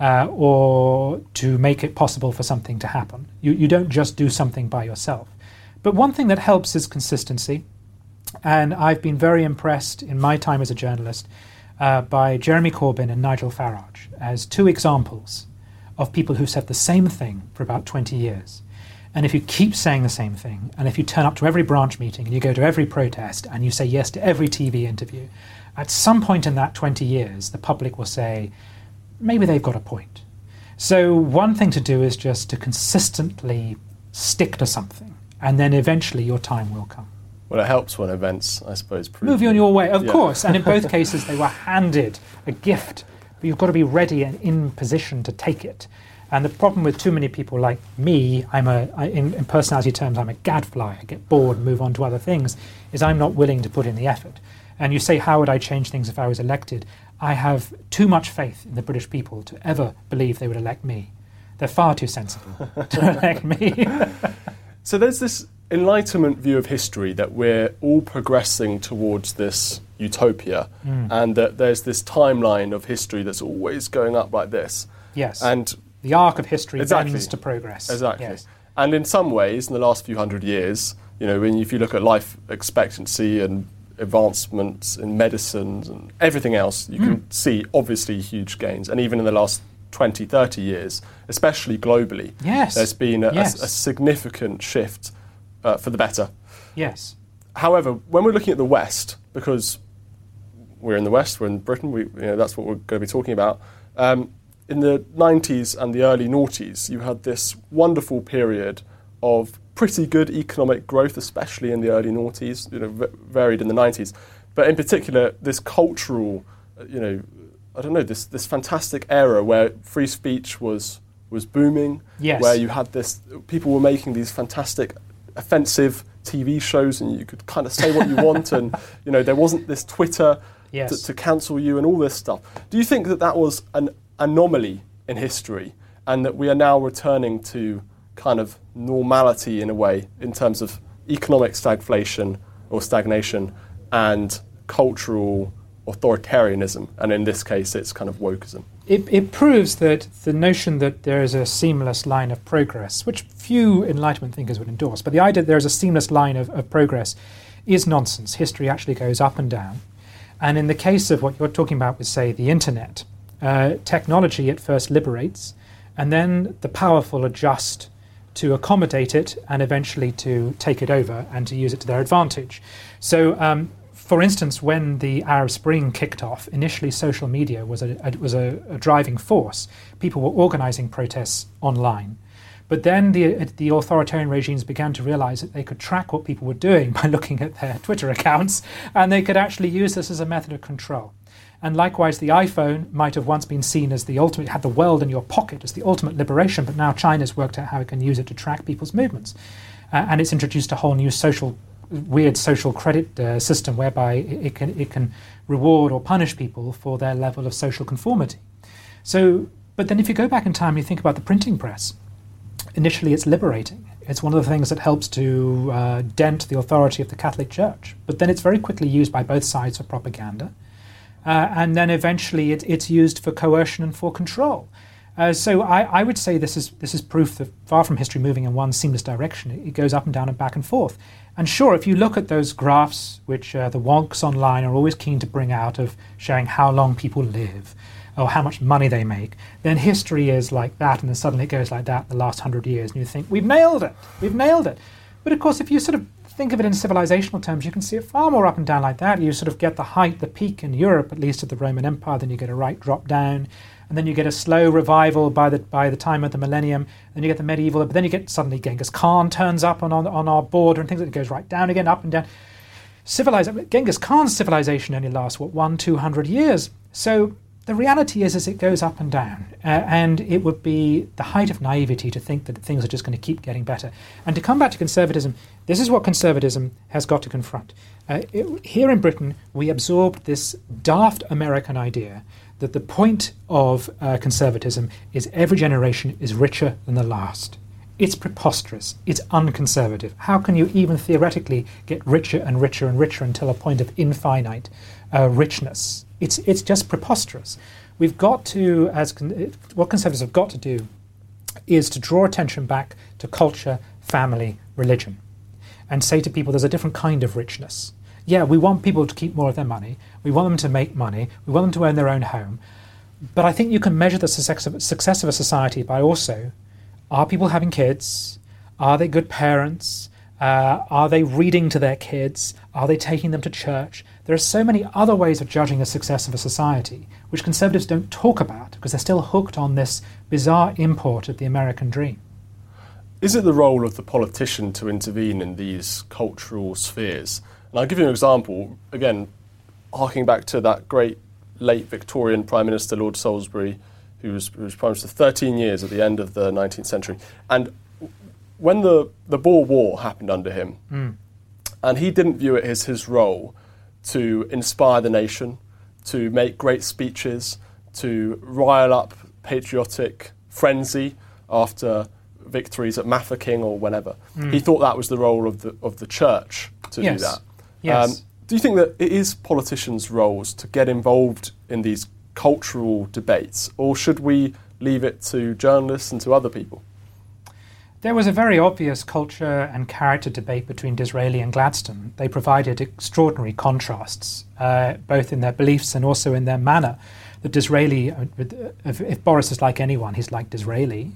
or to make it possible for something to happen. You don't just do something by yourself. But one thing that helps is consistency. And I've been very impressed in my time as a journalist by Jeremy Corbyn and Nigel Farage as two examples of people who said the same thing for about 20 years. And if you keep saying the same thing, and if you turn up to every branch meeting and you go to every protest and you say yes to every TV interview, at some point in that 20 years, the public will say, maybe they've got a point. So one thing to do is just to consistently stick to something, and then eventually your time will come. Well, it helps when events, I suppose, move you on your way, of course. And in both cases, they were handed a gift, but you've got to be ready and in position to take it. And the problem with too many people like me, in personality terms, I'm a gadfly. I get bored and move on to other things, is I'm not willing to put in the effort. And you say, how would I change things if I was elected? I have too much faith in the British people to ever believe they would elect me. They're far too sensible to elect me. So there's this Enlightenment view of history that we're all progressing towards this utopia and that there's this timeline of history that's always going up like this. Yes. And the arc of history bends to progress. Exactly. Yes. And in some ways, in the last few hundred years, if you look at life expectancy and advancements in medicines and everything else, you can see obviously huge gains. And even in the last 20, 30 years, especially globally. Yes. There's been a significant shift for the better. Yes. However, when we're looking at the West, because we're in the West, we're in Britain, that's what we're going to be talking about. In the 90s and the early noughties, you had this wonderful period of pretty good economic growth, especially in the early noughties, varied in the 90s. But in particular, this cultural, this fantastic era where free speech was booming, where you had people were making these fantastic, offensive TV shows, and you could kind of say what you want, and there wasn't this Twitter to cancel you and all this stuff. Do you think that was an anomaly in history, and that we are now returning to kind of normality in a way in terms of economic stagflation or stagnation and cultural authoritarianism, and in this case it's kind of wokeism? It proves that the notion that there is a seamless line of progress, which few Enlightenment thinkers would endorse, but the idea that there is a seamless line of progress is nonsense. History actually goes up and down. And in the case of what you're talking about with, say, the internet, technology at first liberates, and then the powerful adjust to accommodate it and eventually to take it over and to use it to their advantage. So, for instance, when the Arab Spring kicked off, initially social media was a driving force. People were organizing protests online. But then the authoritarian regimes began to realize that they could track what people were doing by looking at their Twitter accounts, and they could actually use this as a method of control. And likewise, the iPhone might have once been seen as the ultimate, had the world in your pocket as the ultimate liberation, but now China's worked out how it can use it to track people's movements. And it's introduced a whole new weird social credit system whereby it can reward or punish people for their level of social conformity. So, but then if you go back in time, you think about the printing press. Initially, it's liberating. It's one of the things that helps to dent the authority of the Catholic Church. But then it's very quickly used by both sides for propaganda. And then eventually it's used for coercion and for control. So I would say this is proof that far from history moving in one seamless direction, it goes up and down and back and forth. And sure, if you look at those graphs, which the wonks online are always keen to bring out of showing how long people live or how much money they make, then history is like that, and then suddenly it goes like that the last 100 years, and you think, we've nailed it. But of course, if you sort of think of it in civilizational terms, you can see it far more up and down like that. You sort of get the peak in Europe, at least of the Roman Empire, then you get a right drop down, and then you get a slow revival by the time of the millennium, then you get the medieval, but then you get suddenly Genghis Khan turns up on our border and things, and it goes right down again, up and down. Genghis Khan's civilization only lasts, 100-200 years. So the reality is it goes up and down, and it would be the height of naivety to think that things are just going to keep getting better. And to come back to conservatism, this is what conservatism has got to confront. Here in Britain, we absorbed this daft American idea that the point of conservatism is every generation is richer than the last. It's preposterous. It's unconservative. How can you even theoretically get richer and richer and richer until a point of infinite richness? It's just preposterous. We've got to, what conservatives have got to do is to draw attention back to culture, family, religion, and say to people there's a different kind of richness. Yeah, we want people to keep more of their money. We want them to make money. We want them to own their own home. But I think you can measure the success of a society by also, are people having kids? Are they good parents? Are they reading to their kids? Are they taking them to church? There are so many other ways of judging the success of a society, which conservatives don't talk about because they're still hooked on this bizarre import of the American dream. Is it the role of the politician to intervene in these cultural spheres? And I'll give you an example, again, harking back to that great late Victorian Prime Minister, Lord Salisbury, who was Prime Minister 13 years at the end of the 19th century. And when the Boer War happened under him, and he didn't view it as his role to inspire the nation, to make great speeches, to rile up patriotic frenzy after victories at Mafeking or whenever. He thought that was the role of the church to do that. Yes. Do you think that it is politicians' roles to get involved in these cultural debates, or should we leave it to journalists and to other people? There was a very obvious culture and character debate between Disraeli and Gladstone. They provided extraordinary contrasts, both in their beliefs and also in their manner. That Disraeli, if Boris is like anyone, he's like Disraeli,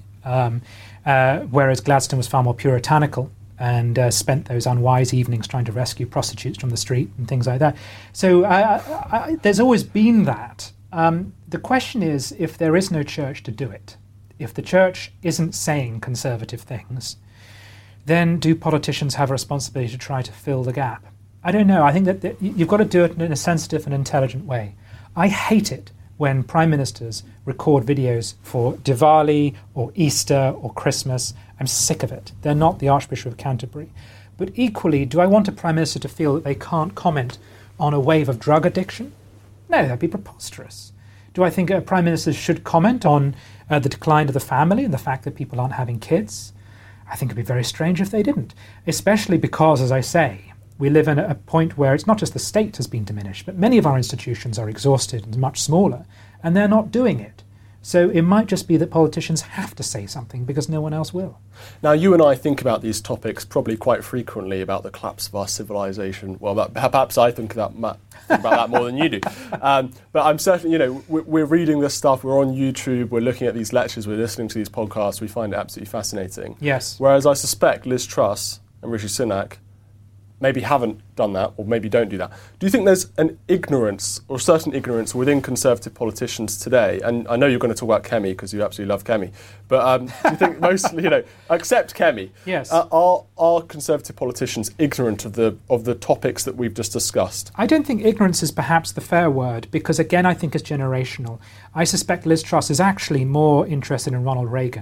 whereas Gladstone was far more puritanical and spent those unwise evenings trying to rescue prostitutes from the street and things like that. So there's always been that. The question is, if there is no church to do it, if the church isn't saying conservative things, then do politicians have a responsibility to try to fill the gap? I don't know. I think that you've got to do it in a sensitive and intelligent way. I hate it when prime ministers record videos for Diwali or Easter or Christmas. I'm sick of it. They're not the Archbishop of Canterbury. But equally, do I want a prime minister to feel that they can't comment on a wave of drug addiction? No, that'd be preposterous. Do I think prime ministers should comment on the decline of the family and the fact that people aren't having kids? I think it'd be very strange if they didn't, especially because, as I say, we live in a point where it's not just the state has been diminished, but many of our institutions are exhausted and much smaller, and they're not doing it. So it might just be that politicians have to say something because no one else will. Now, you and I think about these topics probably quite frequently, about the collapse of our civilization. Well, perhaps I think about that more than you do. But I'm certain, we're reading this stuff, we're on YouTube, we're looking at these lectures, we're listening to these podcasts, we find it absolutely fascinating. Yes. Whereas I suspect Liz Truss and Rishi Sunak maybe haven't done that, or maybe don't do that. Do you think there's an ignorance, or certain ignorance, within Conservative politicians today? And I know you're going to talk about Kemi, because you absolutely love Kemi. But do you think mostly, except Kemi, yes, are Conservative politicians ignorant of the topics that we've just discussed? I don't think ignorance is perhaps the fair word, because again, I think it's generational. I suspect Liz Truss is actually more interested in Ronald Reagan,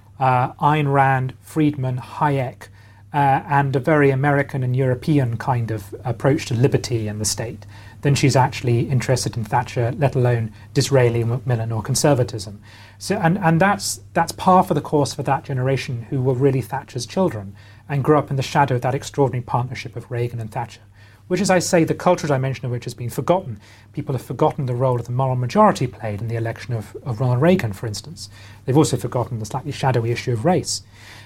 Ayn Rand, Friedman, Hayek, and a very American and European kind of approach to liberty and the state, than she's actually interested in Thatcher, let alone Disraeli, Macmillan or conservatism. So, and that's par for the course for that generation who were really Thatcher's children and grew up in the shadow of that extraordinary partnership of Reagan and Thatcher, which, as I say, the cultural dimension of which has been forgotten. People have forgotten the role that the moral majority played in the election of Ronald Reagan, for instance. They've also forgotten the slightly shadowy issue of race.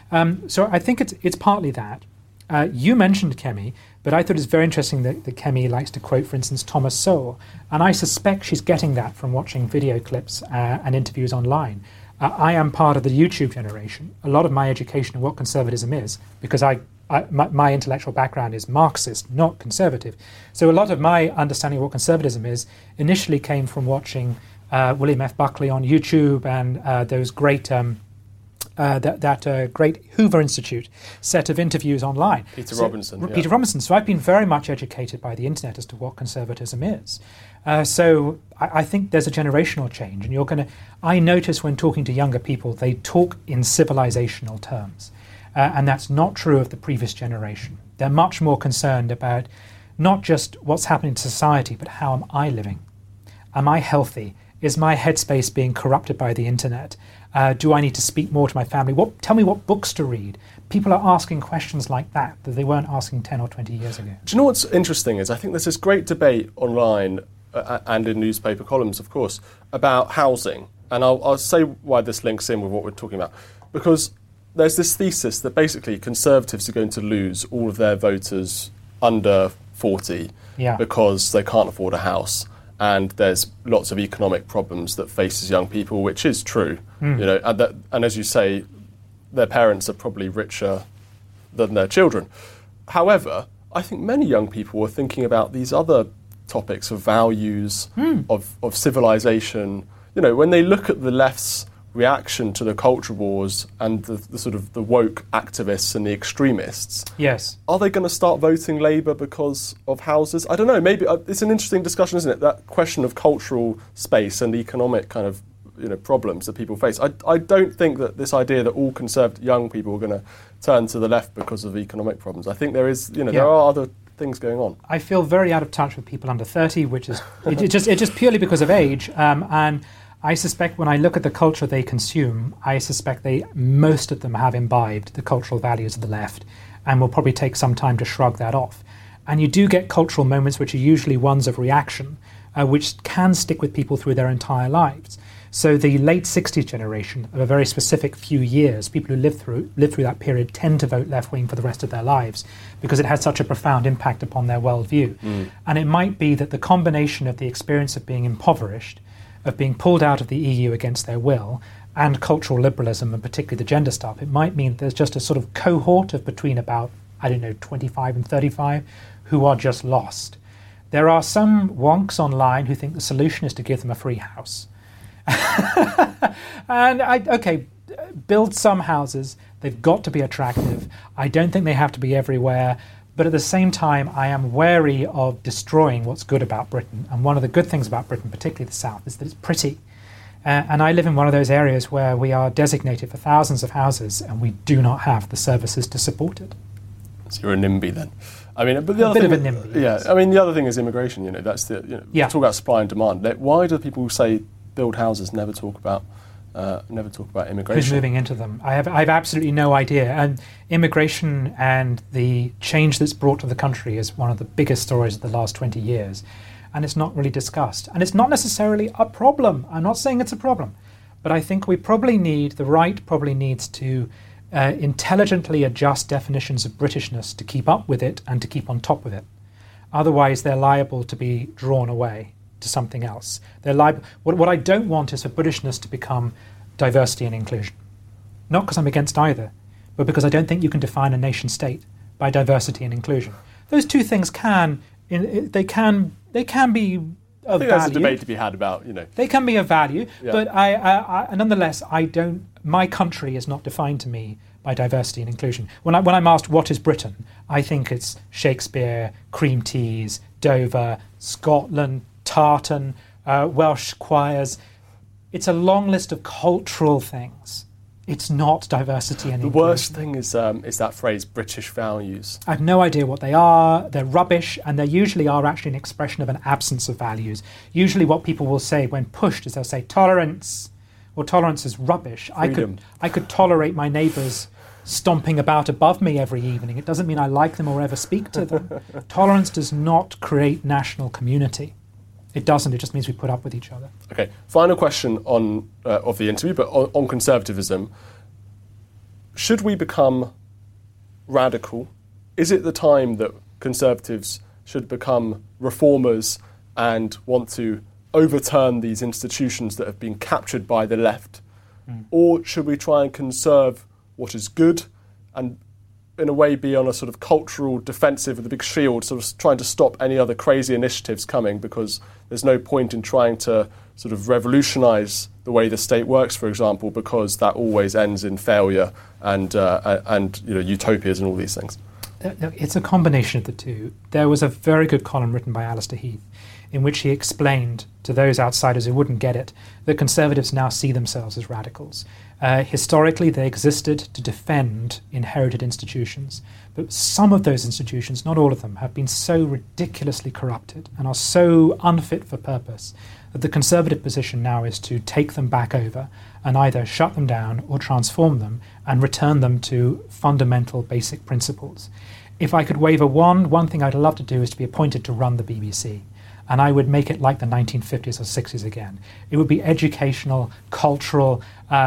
So I think it's partly that. You mentioned Kemi, but I thought it's very interesting that Kemi likes to quote, for instance, Thomas Sowell, and I suspect she's getting that from watching video clips and interviews online. I am part of the YouTube generation. A lot of my education of what conservatism is, because my intellectual background is Marxist, not conservative. So a lot of my understanding of what conservatism is initially came from watching William F. Buckley on YouTube and those great great Hoover Institute set of interviews online. Peter Robinson. Peter Robinson. So I've been very much educated by the internet as to what conservatism is. So I think there's a generational change, and I notice when talking to younger people, they talk in civilizational terms. And that's not true of the previous generation. They're much more concerned about not just what's happening to society, but how am I living? Am I healthy? Is my headspace being corrupted by the internet? Do I need to speak more to my family? Tell me what books to read. People are asking questions like that they weren't asking 10 or 20 years ago. Do you know what's interesting is I think there's this great debate online and in newspaper columns, of course, about housing. And I'll say why this links in with what we're talking about. Because there's this thesis that basically Conservatives are going to lose all of their voters under 40 because they can't afford a house. And there's lots of economic problems that faces young people, which is true. And as you say, their parents are probably richer than their children. However, I think many young people are thinking about these other topics of values, of civilization. When they look at the left's reaction to the culture wars and the sort of the woke activists and the extremists. Yes. Are they going to start voting Labour because of houses? I don't know. Maybe it's an interesting discussion, isn't it? That question of cultural space and economic kind of problems that people face. I don't think that this idea that all conservative young people are going to turn to the left because of economic problems. I think there is, there are other things going on. I feel very out of touch with people under 30, which is it's just purely because of age. And I suspect when I look at the culture they consume, I suspect most of them have imbibed the cultural values of the left and will probably take some time to shrug that off. And you do get cultural moments which are usually ones of reaction, which can stick with people through their entire lives. So the late 60s generation of a very specific few years, people who lived through that period tend to vote left-wing for the rest of their lives because it had such a profound impact upon their worldview. And it might be that the combination of the experience of being impoverished, of being pulled out of the EU against their will, and cultural liberalism, and particularly the gender stuff, it might mean there's just a sort of cohort of between about, 25 and 35 who are just lost. There are some wonks online who think the solution is to give them a free house. And build some houses. They've got to be attractive. I don't think they have to be everywhere. But at the same time, I am wary of destroying what's good about Britain. And one of the good things about Britain, particularly the south, is that it's pretty. And I live in one of those areas where we are designated for thousands of houses and we do not have the services to support it. So you're a NIMBY then. I mean, but the a other bit thing, of a NIMBY. Yeah, Yes. I mean, the other thing is immigration. That's the talk about supply and demand. Why do people say build houses, never talk about immigration? Who's moving into them? I have absolutely no idea. And immigration and the change that's brought to the country is one of the biggest stories of the last 20 years. And it's not really discussed. And it's not necessarily a problem. I'm not saying it's a problem. But I think the right probably needs to intelligently adjust definitions of Britishness to keep up with it and to keep on top of it. Otherwise, they're liable to be drawn away to something else. They're liable. What I don't want is for Britishness to become diversity and inclusion. Not because I'm against either, but because I don't think you can define a nation state by diversity and inclusion. Those two things can be of value. I think there's a debate to be had about, They can be of value, Yeah. but I nonetheless, my country is not defined to me by diversity and inclusion. When I'm asked what is Britain, I think it's Shakespeare, cream teas, Dover, Scotland, tartan, Welsh choirs. It's a long list of cultural things. It's not diversity and The inclusion. worst thing is that phrase, British values. I have no idea what they are. They're rubbish, and they usually are actually an expression of an absence of values. Usually what people will say when pushed is they'll say tolerance. Well, tolerance is rubbish. Freedom. I could tolerate my neighbours stomping about above me every evening. It doesn't mean I like them or ever speak to them. Tolerance does not create national community. It doesn't. It just means we put up with each other. Okay, final question of the interview, but on conservatism. Should we become radical? Is it the time that conservatives should become reformers and want to overturn these institutions that have been captured by the left? Or should we try and conserve what is good and in a way be on a sort of cultural defensive with a big shield, sort of trying to stop any other crazy initiatives coming, because there's no point in trying to sort of revolutionise the way the state works, for example, because that always ends in failure and utopias and all these things. It's a combination of the two. There was a very good column written by Alistair Heath in which he explained to those outsiders who wouldn't get it that conservatives now see themselves as radicals. Historically, they existed to defend inherited institutions, but some of those institutions, not all of them, have been so ridiculously corrupted and are so unfit for purpose that the conservative position now is to take them back over and either shut them down or transform them and return them to fundamental basic principles. If I could wave a wand, one thing I'd love to do is to be appointed to run the BBC. And I would make it like the 1950s or 60s again. It would be educational, cultural,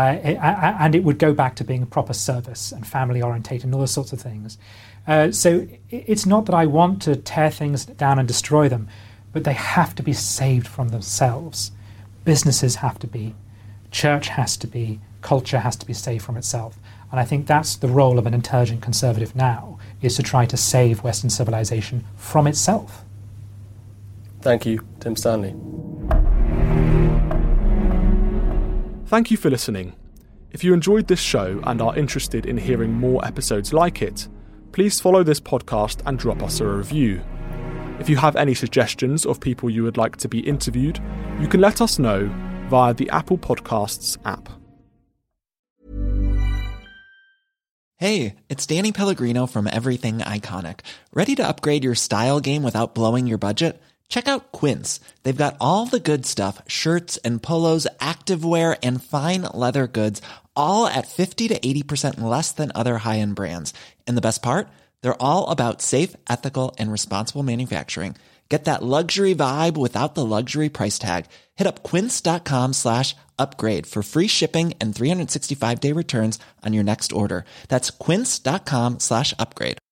and it would go back to being a proper service and family-orientated and all those sorts of things. So it's not that I want to tear things down and destroy them, but they have to be saved from themselves. Businesses have to be, church has to be, culture has to be saved from itself. And I think that's the role of an intelligent conservative now, is to try to save Western civilization from itself. Thank you, Tim Stanley. Thank you for listening. If you enjoyed this show and are interested in hearing more episodes like it, please follow this podcast and drop us a review. If you have any suggestions of people you would like to be interviewed, you can let us know via the Apple Podcasts app. Hey, it's Danny Pellegrino from Everything Iconic. Ready to upgrade your style game without blowing your budget? Check out Quince. They've got all the good stuff, shirts and polos, activewear, and fine leather goods, all at 50 to 80% less than other high-end brands. And the best part? They're all about safe, ethical, and responsible manufacturing. Get that luxury vibe without the luxury price tag. Hit up quince.com/upgrade for free shipping and 365-day returns on your next order. That's quince.com/upgrade.